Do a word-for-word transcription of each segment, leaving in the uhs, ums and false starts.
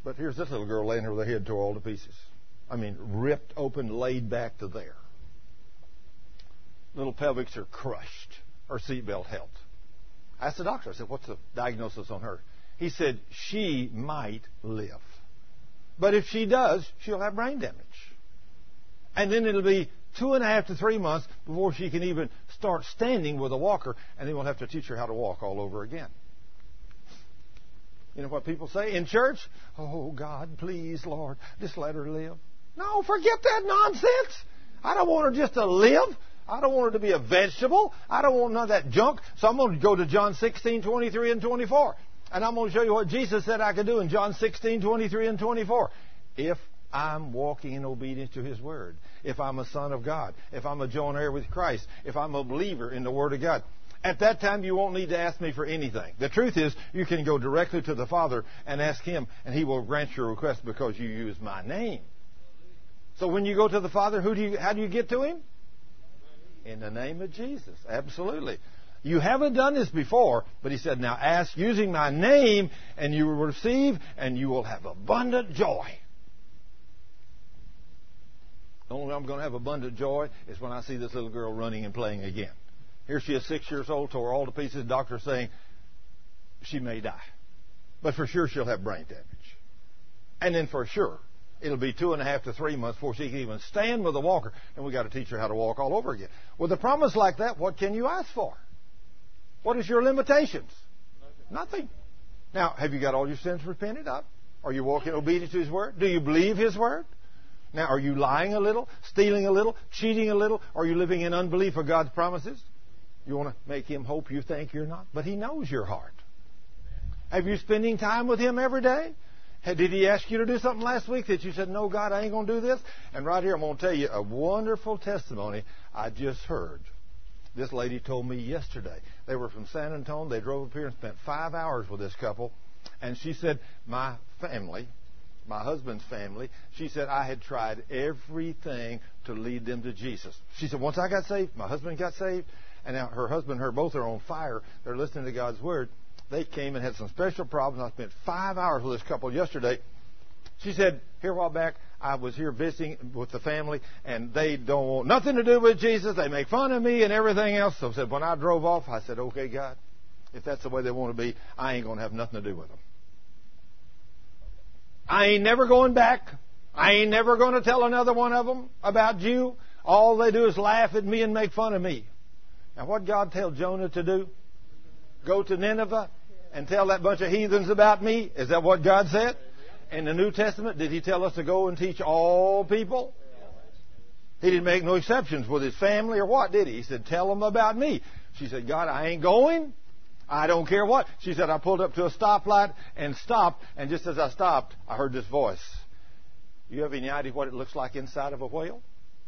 But here's this little girl laying there with her head tore all to pieces. I mean, ripped open, laid back to there. Little pelvics are crushed. Her seatbelt held. I asked the doctor, I said, what's the diagnosis on her? He said, she might live. But if she does, she'll have brain damage. And then it'll be two and a half to three months before she can even start standing with a walker, and then we'll have to teach her how to walk all over again. You know what people say in church? Oh, God, please, Lord, just let her live. No, forget that nonsense. I don't want her just to live. I don't want her to be a vegetable. I don't want none of that junk. So I'm going to go to John sixteen, twenty-three and twenty-four. And I'm going to show you what Jesus said I could do in John sixteen, twenty-three and twenty-four. If I'm walking in obedience to His Word, if I'm a son of God, if I'm a joint heir with Christ, if I'm a believer in the Word of God, at that time you won't need to ask me for anything. The truth is, you can go directly to the Father and ask Him, and He will grant your request because you use my name. So when you go to the Father, who do you, how do you get to Him? In the name of Jesus. Absolutely. You haven't done this before, but He said, now ask using my name, and you will receive, and you will have abundant joy. The only way I'm going to have abundant joy is when I see this little girl running and playing again. Here she is, six years old, tore all to pieces. Doctor saying she may die. But for sure she'll have brain damage. And then for sure, it'll be two and a half to three months before she can even stand with a walker. And we've got to teach her how to walk all over again. With a promise like that, what can you ask for? What is your limitations? Nothing. Nothing. Now, have you got all your sins repented of? Are you walking obedient to His Word? Do you believe His Word? Now, are you lying a little, stealing a little, cheating a little? Are you living in unbelief of God's promises? You want to make Him hope you think you're not? But He knows your heart. Have you spending time with Him every day? Did He ask you to do something last week that you said, no, God, I ain't going to do this? And right here, I'm going to tell you a wonderful testimony I just heard. This lady told me yesterday. They were from San Antonio. They drove up here and spent five hours with this couple. And she said, my family, my husband's family, she said, I had tried everything to lead them to Jesus. She said, once I got saved, my husband got saved. And now her husband and her both are on fire. They're listening to God's Word. They came and had some special problems. I spent five hours with this couple yesterday. She said, here a while back, I was here visiting with the family, and they don't want nothing to do with Jesus. They make fun of me and everything else. So I said, when I drove off, I said, okay, God, if that's the way they want to be, I ain't going to have nothing to do with them. I ain't never going back. I ain't never going to tell another one of them about you. All they do is laugh at me and make fun of me. Now, what God tell Jonah to do? Go to Nineveh and tell that bunch of heathens about me? Is that what God said? In the New Testament, did He tell us to go and teach all people? He didn't make no exceptions with His family or what, did He? He said, tell them about me. She said, God, I ain't going. I don't care what. She said, I pulled up to a stoplight and stopped, and just as I stopped, I heard this voice. You have any idea what it looks like inside of a whale?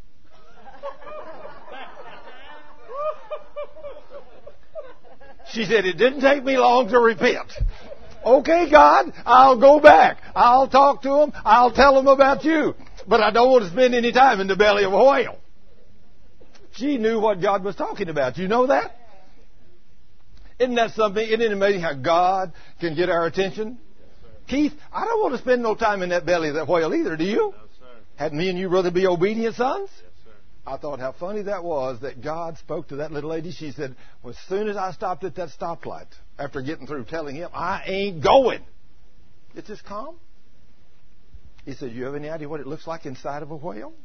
She said, it didn't take me long to repent. Okay, God, I'll go back. I'll talk to them. I'll tell them about you. But I don't want to spend any time in the belly of a whale. She knew what God was talking about. You know that? Isn't that something? Isn't it amazing how God can get our attention? Yes, Keith, I don't want to spend no time in that belly of that whale either, do you? No, sir. Hadn't me and you rather be obedient sons? Yes, sir. I thought how funny that was that God spoke to that little lady. She said, well, as soon as I stopped at that stoplight, after getting through telling him, I ain't going. It's just calm. He said, you have any idea what it looks like inside of a whale?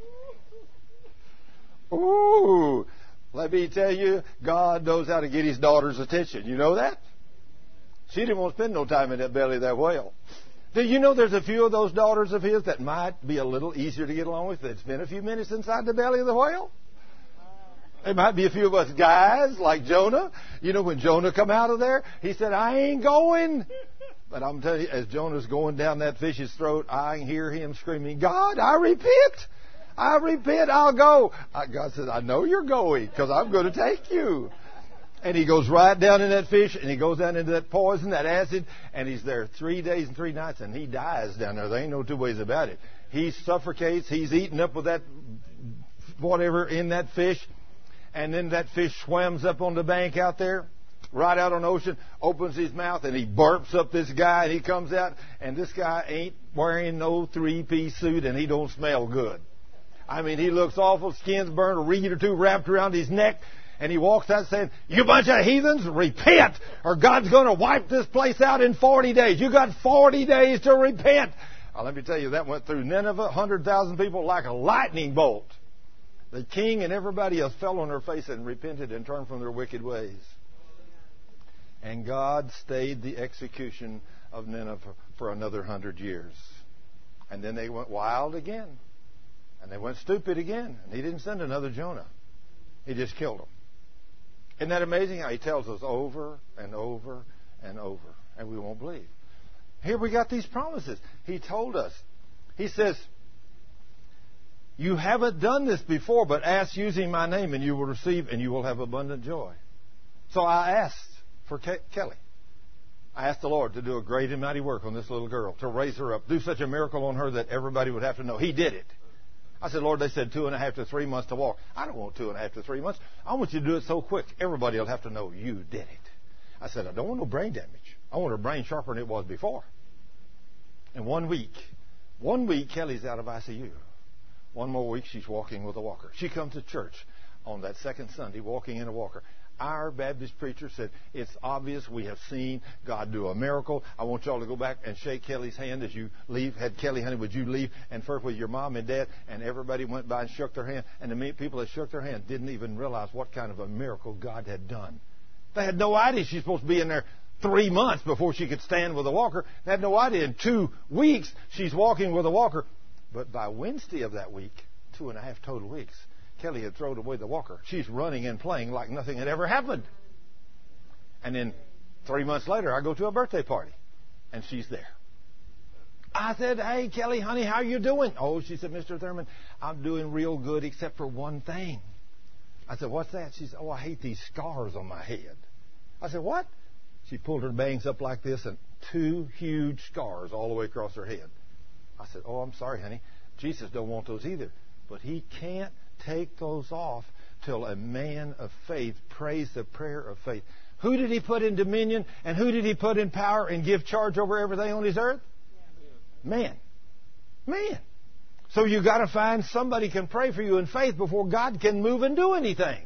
Ooh, let me tell you, God knows how to get His daughter's attention. You know that? She didn't want to spend no time in that belly of that whale. Do you know there's a few of those daughters of His that might be a little easier to get along with? They'd spend a few minutes inside the belly of the whale. There might be a few of us guys like Jonah. You know, when Jonah come out of there, he said, I ain't going. But I'm telling you, as Jonah's going down that fish's throat, I hear him screaming, God, I repent. I repent. I'll go. God says, I know you're going because I'm going to take you. And he goes right down in that fish, and he goes down into that poison, that acid, and he's there three days and three nights, and he dies down there. There ain't no two ways about it. He suffocates. He's eaten up with that whatever in that fish, and then that fish swims up on the bank out there, right out on the ocean, opens his mouth, and he burps up this guy, and he comes out, and this guy ain't wearing no three-piece suit, and he don't smell good. I mean, he looks awful, skin's burned, a reed or two wrapped around his neck, and he walks out saying, "You bunch of heathens, repent, or God's going to wipe this place out in forty days. You got forty days to repent." Well, let me tell you, that went through Nineveh, one hundred thousand people like a lightning bolt. The king and everybody else fell on their face and repented and turned from their wicked ways. And God stayed the execution of Nineveh for another hundred years. And then they went wild again. And they went stupid again. And he didn't send another Jonah. He just killed them. Isn't that amazing how he tells us over and over and over? And we won't believe. Here we got these promises. He told us. He says, "You haven't done this before, but ask using my name and you will receive and you will have abundant joy." So I asked for Ke- Kelly. I asked the Lord to do a great and mighty work on this little girl, to raise her up, do such a miracle on her that everybody would have to know. He did it. I said, "Lord, they said two and a half to three months to walk. I don't want two and a half to three months. I want you to do it so quick, everybody will have to know you did it." I said, "I don't want no brain damage. I want her brain sharper than it was before." In one week, one week, Kelly's out of I C U. One more week, she's walking with a walker. She comes to church on that second Sunday walking in a walker. Our Baptist preacher said, "It's obvious we have seen God do a miracle. I want y'all to go back and shake Kelly's hand as you leave." Had Kelly, honey, would you leave and first with your mom and dad? And everybody went by and shook their hand. And the people that shook their hand didn't even realize what kind of a miracle God had done. They had no idea she's supposed to be in there three months before she could stand with a walker. They had no idea in two weeks she's walking with a walker. But by Wednesday of that week, two and a half total weeks, Kelly had thrown away the walker. She's running and playing like nothing had ever happened. And then three months later, I go to a birthday party, and she's there. I said, "Hey, Kelly, honey, how you doing?" "Oh," she said, "Mister Thurman, I'm doing real good except for one thing." I said, "What's that?" She said, "Oh, I hate these scars on my head." I said, "What?" She pulled her bangs up like this, and two huge scars all the way across her head. I said, "Oh, I'm sorry, honey. Jesus don't want those either. But he can't take those off till a man of faith prays the prayer of faith." Who did he put in dominion and who did he put in power and give charge over everything on his earth? Man. Man. So you got to find somebody can pray for you in faith before God can move and do anything.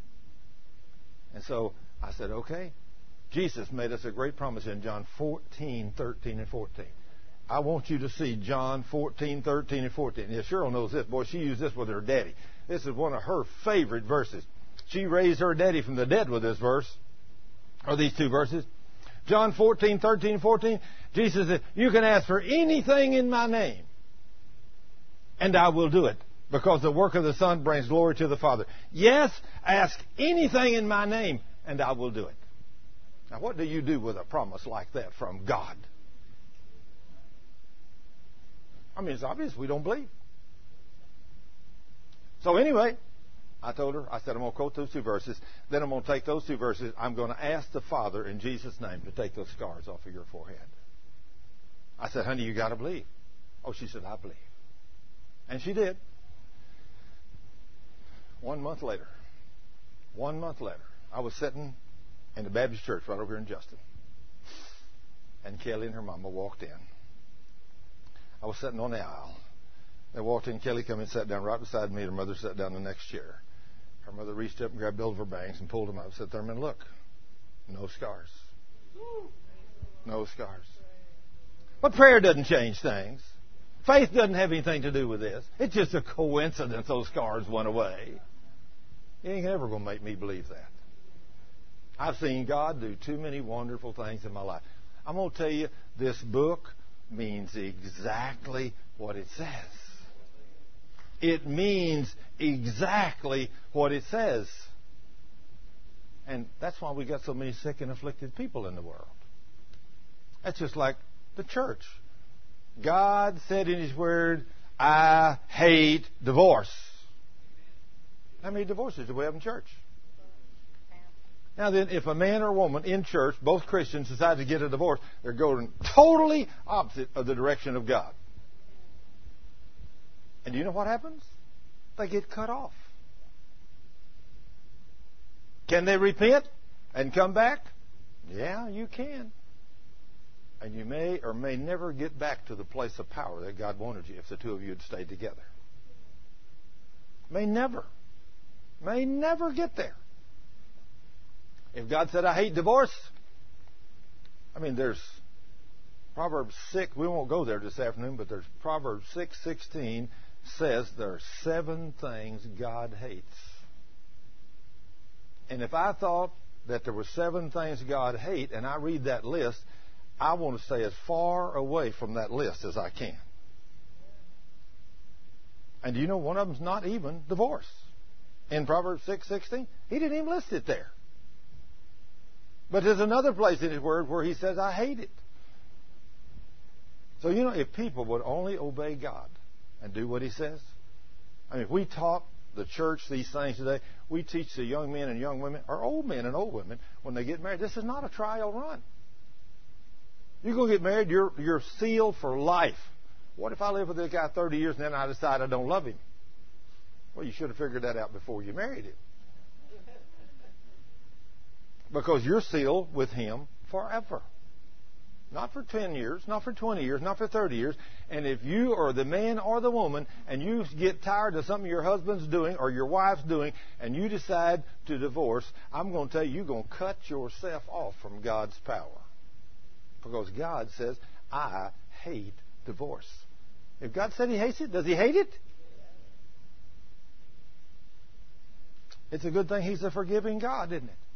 And so I said, okay. Jesus made us a great promise in John fourteen, thirteen, and fourteen. I want you to see John fourteen, thirteen, and fourteen. Yeah, Cheryl knows this. Boy, she used this with her daddy. This is one of her favorite verses. She raised her daddy from the dead with this verse, or these two verses. John fourteen, thirteen, fourteen. Jesus said, "You can ask for anything in my name, and I will do it, because the work of the Son brings glory to the Father." Yes, ask anything in my name, and I will do it. Now, what do you do with a promise like that from God? I mean, it's obvious we don't believe. So anyway, I told her, I said, I'm going to quote those two verses. Then I'm going to take those two verses. I'm going to ask the Father in Jesus' name to take those scars off of your forehead. I said, honey, you got to believe. Oh, she said, I believe. And she did. One month later, one month later, I was sitting in the Baptist church right over here in Justin. And Kelly and her mama walked in. I was sitting on the aisle. They walked in. Kelly came and sat down right beside me. Her mother sat down in the next chair. Her mother reached up and grabbed both of her bangs and pulled them up. Said, Thurman, look. No scars. No scars. But prayer doesn't change things. Faith doesn't have anything to do with this. It's just a coincidence those scars went away. You ain't ever going to make me believe that. I've seen God do too many wonderful things in my life. I'm going to tell you, this book means exactly what it says. It means exactly what it says. And that's why we got so many sick and afflicted people in the world. That's just like the church. God said in His Word, I hate divorce. How many divorces do we have in church? Now then, if a man or a woman in church, both Christians, decide to get a divorce, they're going totally opposite of the direction of God. And do you know what happens? They get cut off. Can they repent and come back? Yeah, you can. And you may or may never get back to the place of power that God wanted you if the two of you had stayed together. May never. May never get there. If God said, I hate divorce, I mean, there's Proverbs six, we won't go there this afternoon, but there's Proverbs six sixteen says there are seven things God hates. And if I thought that there were seven things God hates, and I read that list, I want to stay as far away from that list as I can. And do you know one of them's not even divorce? In Proverbs six sixteen, he didn't even list it there. But there's another place in his word where he says, I hate it. So, you know, if people would only obey God and do what he says. I mean, if we taught the church these things today, we teach the young men and young women, or old men and old women, when they get married, this is not a trial run. You go get married, you're, you're sealed for life. What if I live with this guy thirty years and then I decide I don't love him? Well, you should have figured that out before you married him. Because you're sealed with him forever. Not for ten years, not for twenty years, not for thirty years. And if you are the man or the woman and you get tired of something your husband's doing or your wife's doing and you decide to divorce, I'm going to tell you, you're going to cut yourself off from God's power. Because God says, I hate divorce. If God said he hates it, does he hate it? It's a good thing he's a forgiving God, isn't it?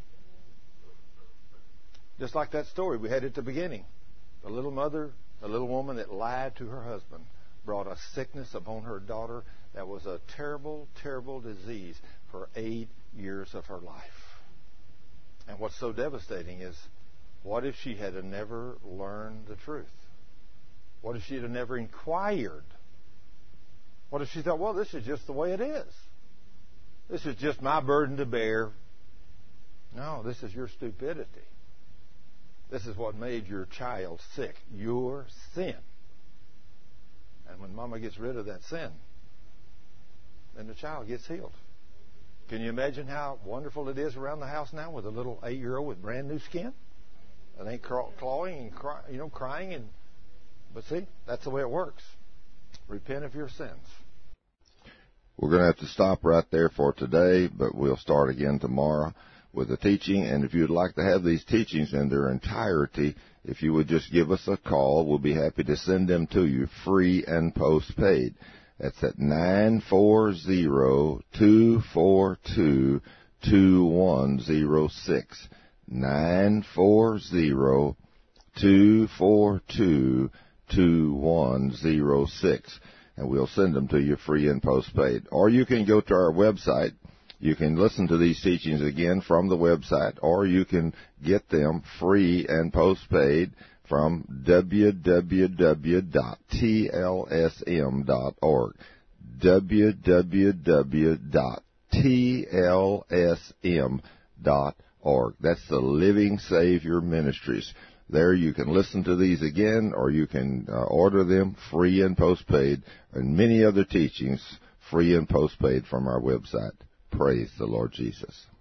Just like that story we had at the beginning. The little mother, the little woman that lied to her husband, brought a sickness upon her daughter that was a terrible, terrible disease for eight years of her life. And what's so devastating is, what if she had never learned the truth? What if she had never inquired? What if she thought, well, this is just the way it is. This is just my burden to bear. No, this is your stupidity. This is what made your child sick. Your sin. And when Mama gets rid of that sin, then the child gets healed. Can you imagine how wonderful it is around the house now with a little eight-year-old with brand new skin? It ain't clawing and cry, you know, crying and. But see, that's the way it works. Repent of your sins. We're going to have to stop right there for today, but we'll start again tomorrow with the teaching. And if you'd like to have these teachings in their entirety, if you would just give us a call, we'll be happy to send them to you free and postpaid. That's at nine four zero, two four two, two one zero six. nine four zero, two four two, two one zero six. And we'll send them to you free and postpaid. Or you can go to our website. You can listen to these teachings again from the website, or you can get them free and postpaid from w w w dot t l s m dot org. w w w dot t l s m dot org. That's the Living Savior Ministries. There you can listen to these again, or you can uh, order them free and postpaid, and many other teachings free and postpaid from our website. Praise the Lord Jesus.